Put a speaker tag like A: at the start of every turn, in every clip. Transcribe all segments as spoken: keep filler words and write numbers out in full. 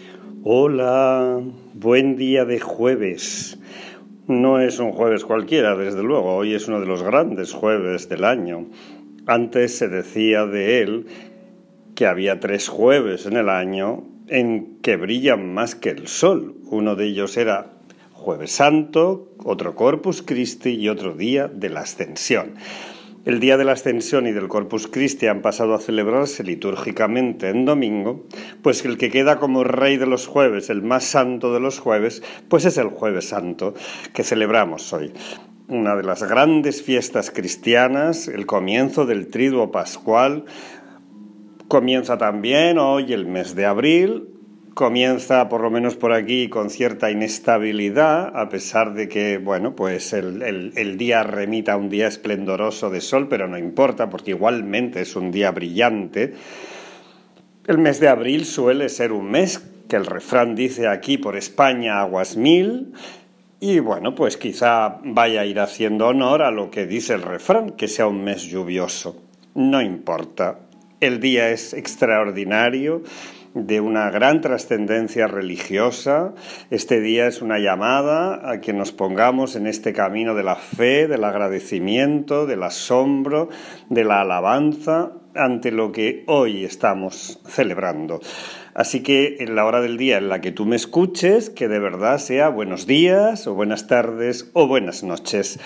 A: Hola, buen día de jueves. No es un jueves cualquiera, desde luego, hoy es uno de los grandes jueves del año. Antes se decía de él que había tres jueves en el año en que brillan más que el sol. Uno de ellos era Jueves Santo, otro Corpus Christi y otro Día de la Ascensión. El Día de la Ascensión y del Corpus Christi han pasado a celebrarse litúrgicamente en domingo, pues el que queda como rey de los jueves, el más santo de los jueves, pues es el Jueves Santo que celebramos hoy. Una de las grandes fiestas cristianas, el comienzo del Triduo Pascual. Comienza también hoy el mes de abril. Comienza, por lo menos por aquí, con cierta inestabilidad, a pesar de que, bueno, pues el, el, el día remita a un día esplendoroso de sol, pero no importa, porque igualmente es un día brillante. El mes de abril suele ser un mes que el refrán dice aquí por España aguas mil, y bueno, pues quizá vaya a ir haciendo honor a lo que dice el refrán, que sea un mes lluvioso. No importa, el día es extraordinario, de una gran trascendencia religiosa. Este día es una llamada a que nos pongamos en este camino de la fe, del agradecimiento, del asombro, de la alabanza ante lo que hoy estamos celebrando. Así que en la hora del día en la que tú me escuches, que de verdad sea buenos días o buenas tardes o buenas noches.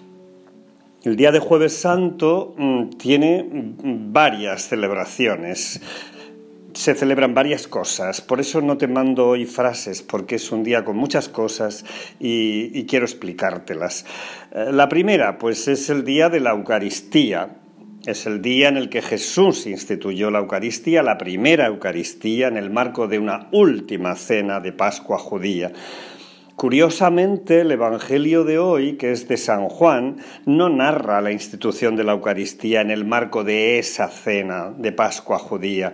A: El día de Jueves Santo mmm, tiene varias celebraciones. Se celebran varias cosas, por eso no te mando hoy frases, porque es un día con muchas cosas y, y quiero explicártelas. Eh, la primera, pues es el día de la Eucaristía. Es el día en el que Jesús instituyó la Eucaristía, la primera Eucaristía, en el marco de una última cena de Pascua judía. Curiosamente, el Evangelio de hoy, que es de San Juan, no narra la institución de la Eucaristía en el marco de esa cena de Pascua judía.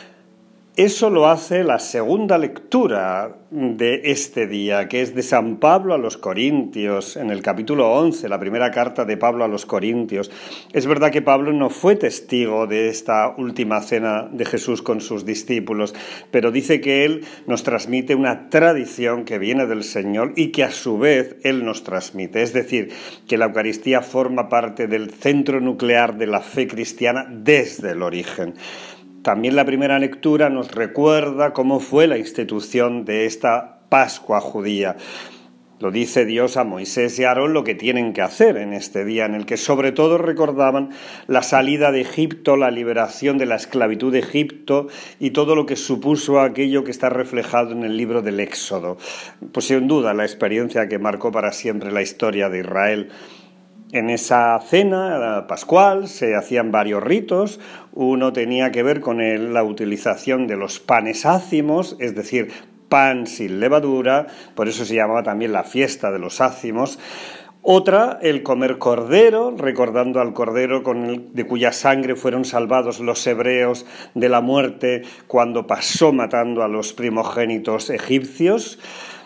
A: Eso lo hace la segunda lectura de este día, que es de San Pablo a los Corintios, en el capítulo once, la primera carta de Pablo a los Corintios. Es verdad que Pablo no fue testigo de esta última cena de Jesús con sus discípulos, pero dice que él nos transmite una tradición que viene del Señor y que a su vez él nos transmite. Es decir, que la Eucaristía forma parte del centro nuclear de la fe cristiana desde el origen. También la primera lectura nos recuerda cómo fue la institución de esta Pascua judía. Lo dice Dios a Moisés y a Aarón lo que tienen que hacer en este día, en el que sobre todo recordaban la salida de Egipto, la liberación de la esclavitud de Egipto y todo lo que supuso aquello que está reflejado en el libro del Éxodo. Pues sin duda la experiencia que marcó para siempre la historia de Israel. En esa cena pascual se hacían varios ritos. Uno tenía que ver con el, la utilización de los panes ácimos, es decir, pan sin levadura, por eso se llamaba también la fiesta de los ácimos. Otra, el comer cordero, recordando al cordero con el, de cuya sangre fueron salvados los hebreos de la muerte cuando pasó matando a los primogénitos egipcios.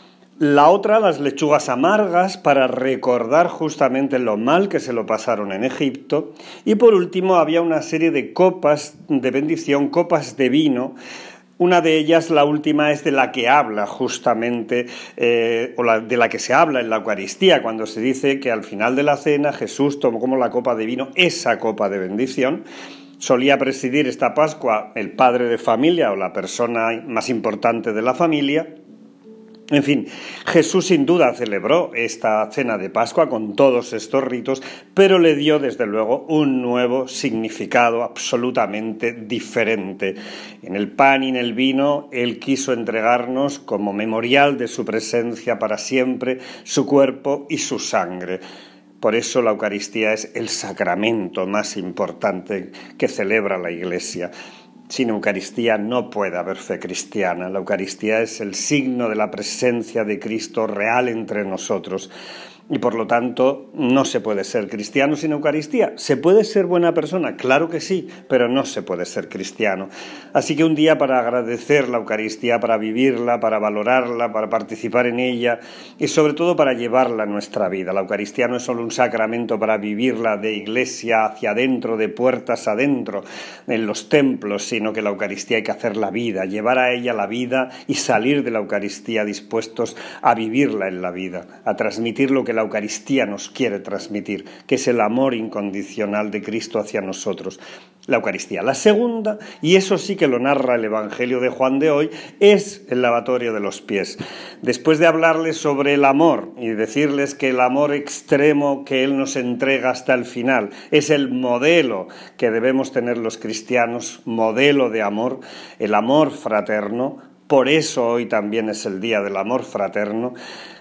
A: La otra, las lechugas amargas, para recordar justamente lo mal que se lo pasaron en Egipto. Y por último, había una serie de copas de bendición, copas de vino. Una de ellas, la última, es de la que habla justamente, eh, o la, de la que se habla en la Eucaristía, cuando se dice que al final de la cena Jesús tomó como la copa de vino, esa copa de bendición. Solía presidir esta Pascua el padre de familia o la persona más importante de la familia. En fin, Jesús sin duda celebró esta cena de Pascua con todos estos ritos, pero le dio desde luego un nuevo significado absolutamente diferente. En el pan y en el vino, Él quiso entregarnos como memorial de su presencia para siempre, su cuerpo y su sangre. Por eso la Eucaristía es el sacramento más importante que celebra la Iglesia. Sin Eucaristía no puede haber fe cristiana. La Eucaristía es el signo de la presencia de Cristo real entre nosotros. y por lo tanto no se puede ser cristiano sin Eucaristía. ¿Se puede ser buena persona? Claro que sí, pero no se puede ser cristiano. Así que un día para agradecer la Eucaristía, para vivirla, para valorarla, para participar en ella y sobre todo para llevarla a nuestra vida. La Eucaristía no es solo un sacramento para vivirla de iglesia hacia adentro, de puertas adentro, en los templos, sino que la Eucaristía hay que hacer la vida, llevar a ella la vida y salir de la Eucaristía dispuestos a vivirla en la vida, a transmitir lo que la Eucaristía nos quiere transmitir, que es el amor incondicional de Cristo hacia nosotros. La Eucaristía. La segunda, y eso sí que lo narra el Evangelio de Juan de hoy, es el lavatorio de los pies. Después de hablarles sobre el amor y decirles que el amor extremo que Él nos entrega hasta el final es el modelo que debemos tener los cristianos, modelo de amor, el amor fraterno, por eso hoy también es el día del amor fraterno,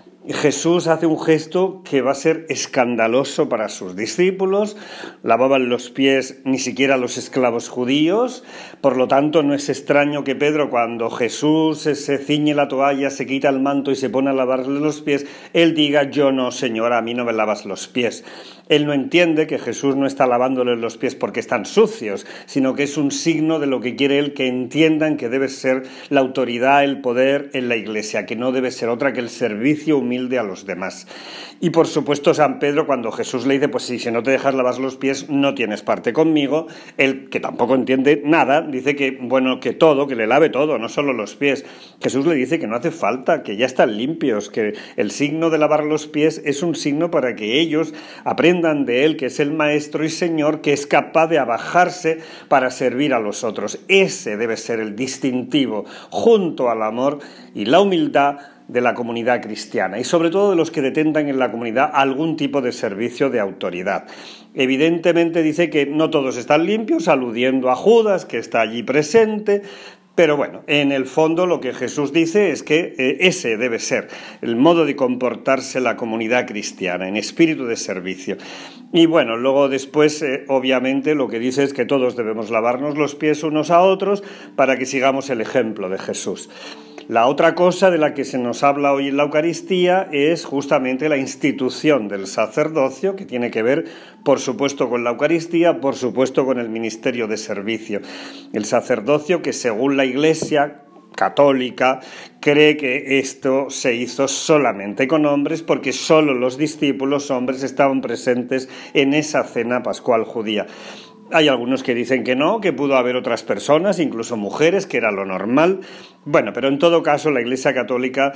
A: Jesús hace un gesto que va a ser escandaloso para sus discípulos. Lavaban los pies ni siquiera los esclavos judíos, por lo tanto no es extraño que Pedro, cuando Jesús se ciñe la toalla, se quita el manto y se pone a lavarle los pies, él diga: yo no, Señor, a mí no me lavas los pies. Él no entiende que Jesús no está lavándole los pies porque están sucios, sino que es un signo de lo que quiere Él que entiendan que debe ser la autoridad, el poder en la Iglesia, que no debe ser otra que el servicio humilde a los demás. Y por supuesto San Pedro, cuando Jesús le dice: pues si, si no te dejas lavar los pies, no tienes parte conmigo, él, que tampoco entiende nada, dice que, bueno, que todo, que le lave todo, no solo los pies. Jesús le dice que no hace falta, que ya están limpios, que el signo de lavar los pies es un signo para que ellos aprendan de Él, que es el Maestro y Señor, que es capaz de abajarse para servir a los otros. Ese debe ser el distintivo, junto al amor y la humildad, de la comunidad cristiana y sobre todo de los que detentan en la comunidad algún tipo de servicio de autoridad. Evidentemente dice que no todos están limpios, aludiendo a Judas, que está allí presente, pero bueno, en el fondo lo que Jesús dice es que eh, ese debe ser el modo de comportarse la comunidad cristiana, en espíritu de servicio. Y bueno, luego después, eh, obviamente, lo que dice es que todos debemos lavarnos los pies unos a otros para que sigamos el ejemplo de Jesús. La otra cosa de la que se nos habla hoy en la Eucaristía es justamente la institución del sacerdocio, que tiene que ver, por supuesto, con la Eucaristía, por supuesto, con el ministerio de servicio. El sacerdocio que, según la Iglesia católica, cree que esto se hizo solamente con hombres porque solo los discípulos hombres estaban presentes en esa cena pascual judía. Hay algunos que dicen que no, que pudo haber otras personas, incluso mujeres, que era lo normal. Bueno, pero en todo caso la Iglesia Católica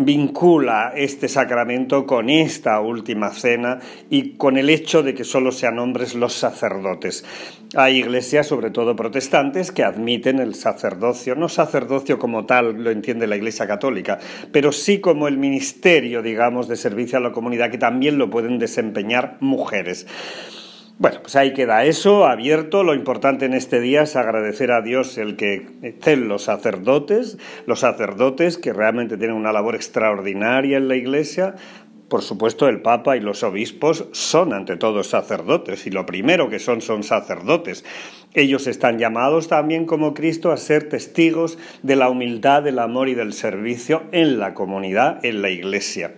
A: vincula este sacramento con esta última cena y con el hecho de que solo sean hombres los sacerdotes. Hay iglesias, sobre todo protestantes, que admiten el sacerdocio, no sacerdocio como tal, lo entiende la Iglesia Católica, pero sí como el ministerio, digamos, de servicio a la comunidad, que también lo pueden desempeñar mujeres. Bueno, pues ahí queda eso, abierto. Lo importante en este día es agradecer a Dios el que estén los sacerdotes, los sacerdotes que realmente tienen una labor extraordinaria en la Iglesia. Por supuesto, el Papa y los obispos son ante todo sacerdotes, y lo primero que son son sacerdotes. Ellos están llamados también, como Cristo, a ser testigos de la humildad, del amor y del servicio en la comunidad, en la Iglesia.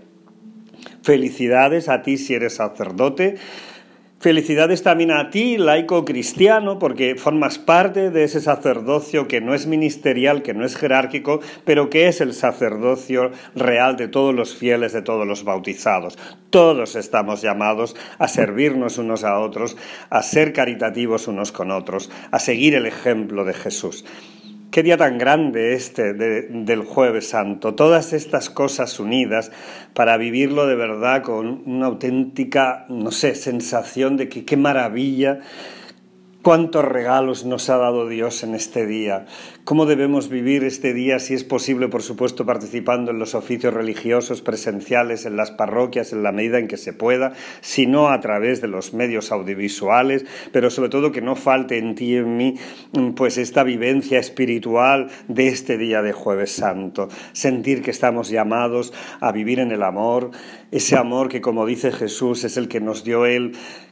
A: Felicidades a ti si eres sacerdote. Felicidades también a ti, laico cristiano, porque formas parte de ese sacerdocio que no es ministerial, que no es jerárquico, pero que es el sacerdocio real de todos los fieles, de todos los bautizados. Todos estamos llamados a servirnos unos a otros, a ser caritativos unos con otros, a seguir el ejemplo de Jesús. Qué día tan grande este de, del Jueves Santo, todas estas cosas unidas para vivirlo de verdad con una auténtica, no sé, sensación de que qué maravilla, cuántos regalos nos ha dado Dios en este día, cómo debemos vivir este día, si es posible, por supuesto, participando en los oficios religiosos presenciales, en las parroquias, en la medida en que se pueda, si no a través de los medios audiovisuales, pero sobre todo que no falte en ti y en mí pues esta vivencia espiritual de este día de Jueves Santo, sentir que estamos llamados a vivir en el amor, ese amor que, como dice Jesús, es el que nos dio Él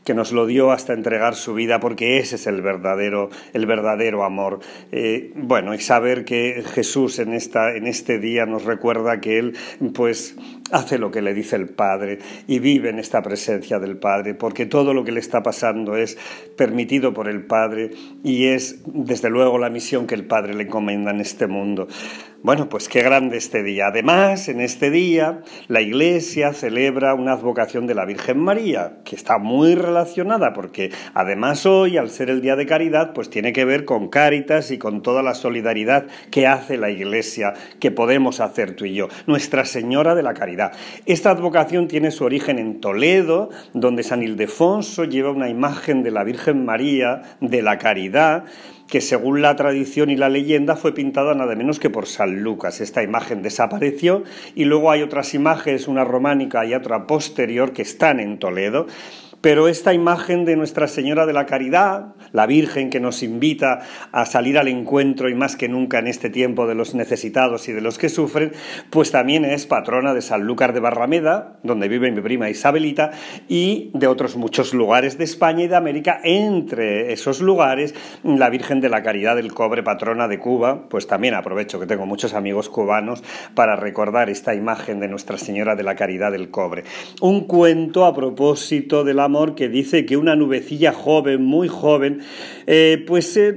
A: que nos lo dio hasta entregar su vida, porque ese es el verdadero, el verdadero amor. Eh, bueno, y saber que Jesús en, esta, en este día nos recuerda que Él, pues, hace lo que le dice el Padre y vive en esta presencia del Padre, porque todo lo que le está pasando es permitido por el Padre y es, desde luego, la misión que el Padre le encomienda en este mundo. Bueno, pues qué grande este día. Además, en este día, la Iglesia celebra una advocación de la Virgen María, que está muy relacionada, porque además hoy, al ser el Día de Caridad, pues tiene que ver con Cáritas y con toda la solidaridad que hace la Iglesia, que podemos hacer tú y yo. Nuestra Señora de la Caridad. Esta advocación tiene su origen en Toledo, donde San Ildefonso lleva una imagen de la Virgen María de la Caridad, que según la tradición y la leyenda fue pintada nada menos que por San Lucas. Esta imagen desapareció y luego hay otras imágenes, una románica y otra posterior, que están en Toledo. Pero esta imagen de Nuestra Señora de la Caridad, la Virgen que nos invita a salir al encuentro y más que nunca en este tiempo de los necesitados y de los que sufren, pues también es patrona de Sanlúcar de Barrameda, donde vive mi prima Isabelita, y de otros muchos lugares de España y de América. Entre esos lugares, la Virgen de la Caridad del Cobre, patrona de Cuba. Pues también aprovecho que tengo muchos amigos cubanos para recordar esta imagen de Nuestra Señora de la Caridad del Cobre. Un cuento a propósito de la amor que dice que una nubecilla joven, muy joven, eh, pues eh,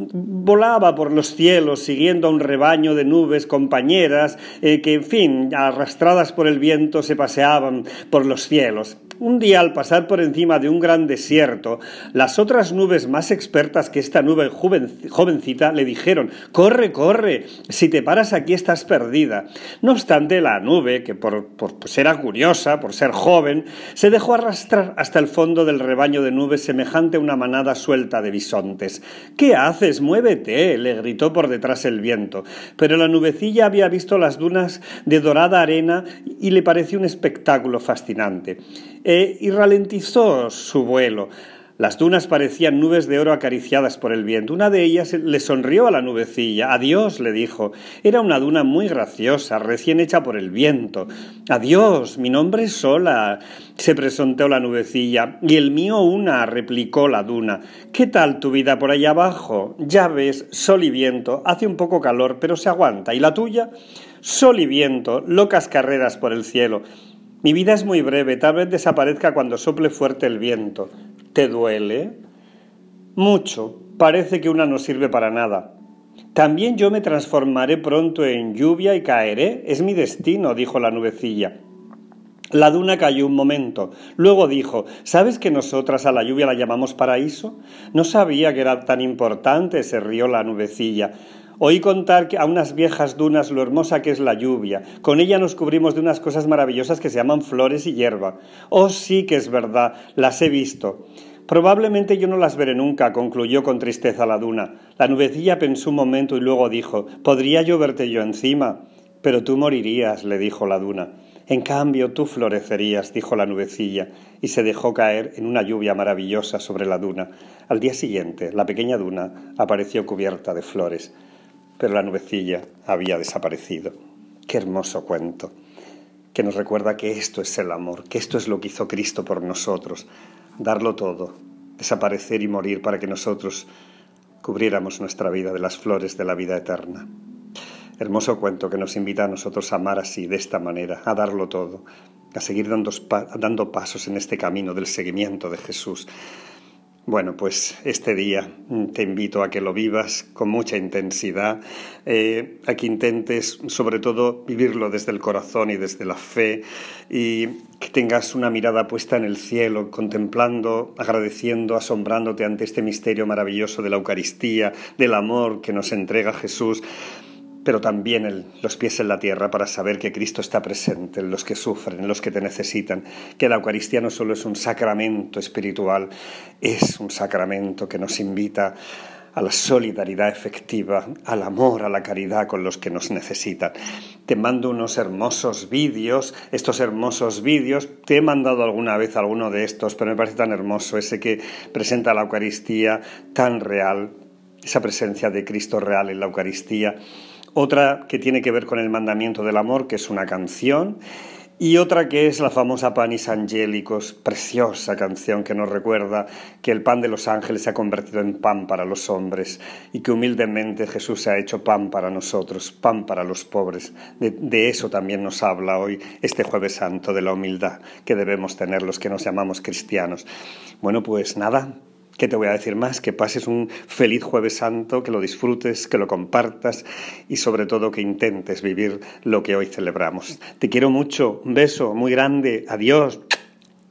A: volaba por los cielos siguiendo a un rebaño de nubes compañeras eh, que, en fin, arrastradas por el viento se paseaban por los cielos. Un día, al pasar por encima de un gran desierto, las otras nubes más expertas que esta nube joven, jovencita le dijeron: «Corre, corre, si te paras aquí estás perdida». No obstante, la nube, que por, por pues era curiosa, por ser joven, se dejó arrastrar hasta el fondo del rebaño de nubes semejante a una manada suelta de bisontes. «¿Qué haces? Muévete», le gritó por detrás el viento. Pero la nubecilla había visto las dunas de dorada arena y le pareció un espectáculo fascinante. Eh, y ralentizó su vuelo. Las dunas parecían nubes de oro acariciadas por el viento. Una de ellas le sonrió a la nubecilla. «Adiós», le dijo. Era una duna muy graciosa, recién hecha por el viento. «Adiós, mi nombre es Sola», se presentó la nubecilla. «Y el mío Una», replicó la duna. «¿Qué tal tu vida por allá abajo? Ya ves, sol y viento. Hace un poco calor, pero se aguanta. ¿Y la tuya?» «Sol y viento, locas carreras por el cielo. Mi vida es muy breve, tal vez desaparezca cuando sople fuerte el viento». «¿Te duele?» «Mucho. Parece que una no sirve para nada». «También yo me transformaré pronto en lluvia y caeré. Es mi destino», dijo la nubecilla. La duna calló un momento. Luego dijo: «¿Sabes que nosotras a la lluvia la llamamos paraíso?» «No sabía que era tan importante», se rió la nubecilla. «Oí contar a unas viejas dunas lo hermosa que es la lluvia. Con ella nos cubrimos de unas cosas maravillosas que se llaman flores y hierba». «Oh, sí que es verdad, las he visto». «Probablemente yo no las veré nunca», concluyó con tristeza la duna. La nubecilla pensó un momento y luego dijo: «¿Podría yo verte yo encima?» «Pero tú morirías», le dijo la duna. «En cambio, tú florecerías», dijo la nubecilla, y se dejó caer en una lluvia maravillosa sobre la duna. Al día siguiente, la pequeña duna apareció cubierta de flores. Pero la nubecilla había desaparecido. Qué hermoso cuento, que nos recuerda que esto es el amor, que esto es lo que hizo Cristo por nosotros, darlo todo, desaparecer y morir para que nosotros cubriéramos nuestra vida de las flores de la vida eterna. Hermoso cuento que nos invita a nosotros a amar así, de esta manera, a darlo todo, a seguir dando, dando pasos en este camino del seguimiento de Jesús. Bueno, pues este día te invito a que lo vivas con mucha intensidad, eh, a que intentes sobre todo vivirlo desde el corazón y desde la fe, y que tengas una mirada puesta en el cielo, contemplando, agradeciendo, asombrándote ante este misterio maravilloso de la Eucaristía, del amor que nos entrega Jesús, pero también el, los pies en la tierra para saber que Cristo está presente en los que sufren, en los que te necesitan, que la Eucaristía no solo es un sacramento espiritual, es un sacramento que nos invita a la solidaridad efectiva, al amor, a la caridad con los que nos necesitan. Te mando unos hermosos vídeos, estos hermosos vídeos, te he mandado alguna vez alguno de estos, pero me parece tan hermoso ese que presenta la Eucaristía tan real, esa presencia de Cristo real en la Eucaristía. Otra que tiene que ver con el mandamiento del amor, que es una canción, Y otra que es la famosa Panis Angelicus, preciosa canción que nos recuerda que el pan de los ángeles se ha convertido en pan para los hombres y que humildemente Jesús se ha hecho pan para nosotros, pan para los pobres. De, de eso también nos habla hoy este Jueves Santo, de la humildad que debemos tener los que nos llamamos cristianos. Bueno, pues nada. ¿Qué te voy a decir más? Que pases un feliz Jueves Santo, que lo disfrutes, que lo compartas y sobre todo que intentes vivir lo que hoy celebramos. Te quiero mucho, un beso muy grande, adiós.